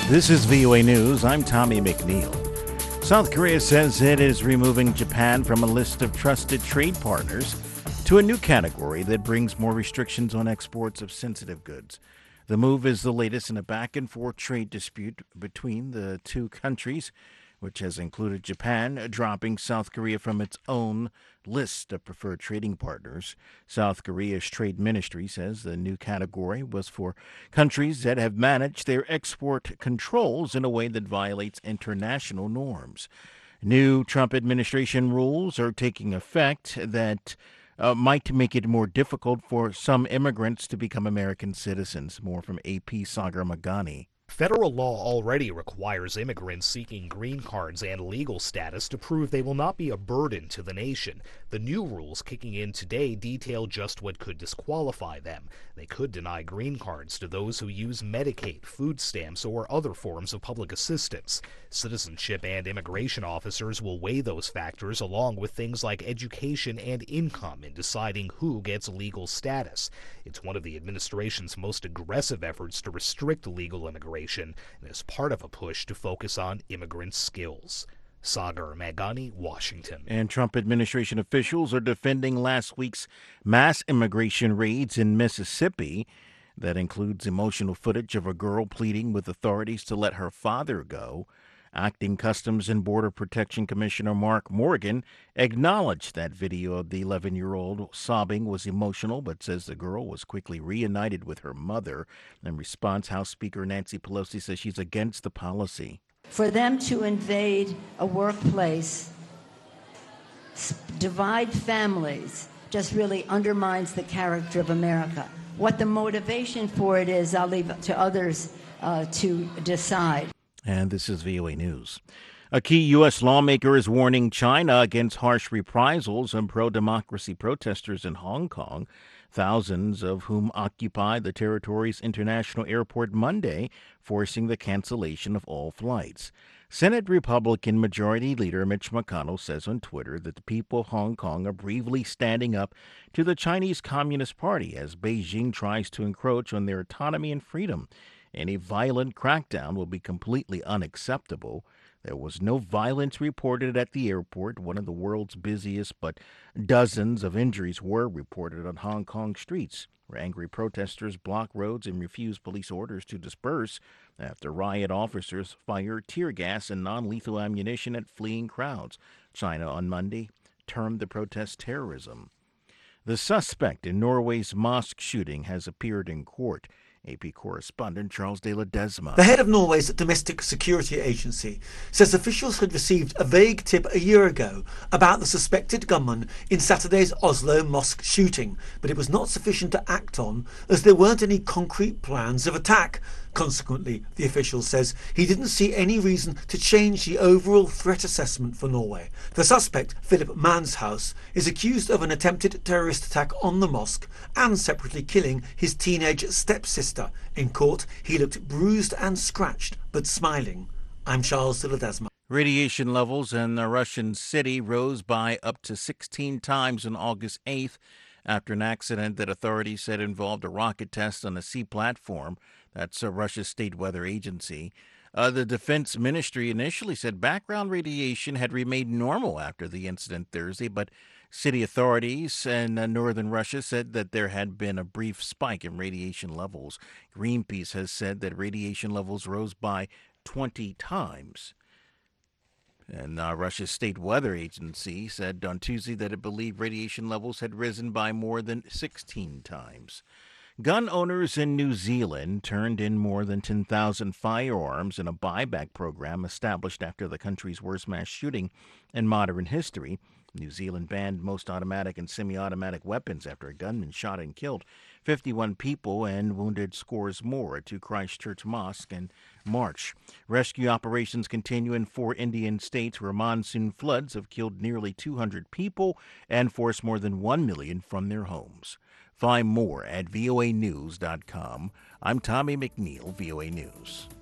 This is VOA News. I'm Tommy McNeil. South Korea says it is removing Japan from a list of trusted trade partners to a new category that brings more restrictions on exports of sensitive goods. The move is the latest in a back-and-forth trade dispute between the two countries, which has included Japan dropping South Korea from its own list of preferred trading partners. South Korea's trade ministry says the new category was for countries that have managed their export controls in a way that violates international norms. New Trump administration rules are taking effect that might make it more difficult for some immigrants to become American citizens. More from AP Sagar Magani. Federal law already requires immigrants seeking green cards and legal status to prove they will not be a burden to the nation. The new rules kicking in today detail just what could disqualify them. They could deny green cards to those who use Medicaid, food stamps, or other forms of public assistance. Citizenship and immigration officers will weigh those factors along with things like education and income in deciding who gets legal status. It's one of the administration's most aggressive efforts to restrict legal immigration and is part of a push to focus on immigrant skills. Sagar Magani, Washington. And Trump administration officials are defending last week's mass immigration raids in Mississippi. That includes emotional footage of a girl pleading with authorities to let her father go. Acting Customs and Border Protection Commissioner Mark Morgan acknowledged that video of the 11-year-old sobbing was emotional, but says the girl was quickly reunited with her mother. In response, House Speaker Nancy Pelosi says she's against the policy. For them to invade a workplace, divide families, just really undermines the character of America. What the motivation for it is, I'll leave it to others to decide. And this is VOA News. A key U.S. lawmaker is warning China against harsh reprisals on pro-democracy protesters in Hong Kong, thousands of whom occupy the territory's international airport Monday, forcing the cancellation of all flights. Senate Republican Majority Leader Mitch McConnell says on Twitter that the people of Hong Kong are bravely standing up to the Chinese Communist Party as Beijing tries to encroach on their autonomy and freedom. Any violent crackdown will be completely unacceptable. There was no violence reported at the airport, one of the world's busiest, but dozens of injuries were reported on Hong Kong streets, where angry protesters blocked roads and refused police orders to disperse after riot officers fired tear gas and non-lethal ammunition at fleeing crowds. China on Monday termed the protest terrorism. The suspect in Norway's mosque shooting has appeared in court. AP correspondent Charles de Ledesma. The head of Norway's domestic security agency says officials had received a vague tip a year ago about the suspected gunman in Saturday's Oslo mosque shooting, but it was not sufficient to act on as there weren't any concrete plans of attack. Consequently, the official says he didn't see any reason to change the overall threat assessment for Norway. The suspect, Philip Manshaus, is accused of an attempted terrorist attack on the mosque and separately killing his teenage stepsister. In court, he looked bruised and scratched, but smiling. I'm Charles de Ledesma. Radiation levels in the Russian city rose by up to 16 times on August 8th after an accident that authorities said involved a rocket test on a sea platform. That's Russia's state weather agency. The defense ministry initially said background radiation had remained normal after the incident Thursday, but city authorities in northern Russia said that there had been a brief spike in radiation levels. Greenpeace has said that radiation levels rose by 20 times. And Russia's state weather agency said on Tuesday that it believed radiation levels had risen by more than 16 times. Gun owners in New Zealand turned in more than 10,000 firearms in a buyback program established after the country's worst mass shooting in modern history. New Zealand banned most automatic and semi-automatic weapons after a gunman shot and killed 51 people and wounded scores more at two Christchurch mosques in March. Rescue operations continue in 4 Indian states where monsoon floods have killed nearly 200 people and forced more than 1 million from their homes. Find more at voanews.com. I'm Tommy McNeil, VOA News.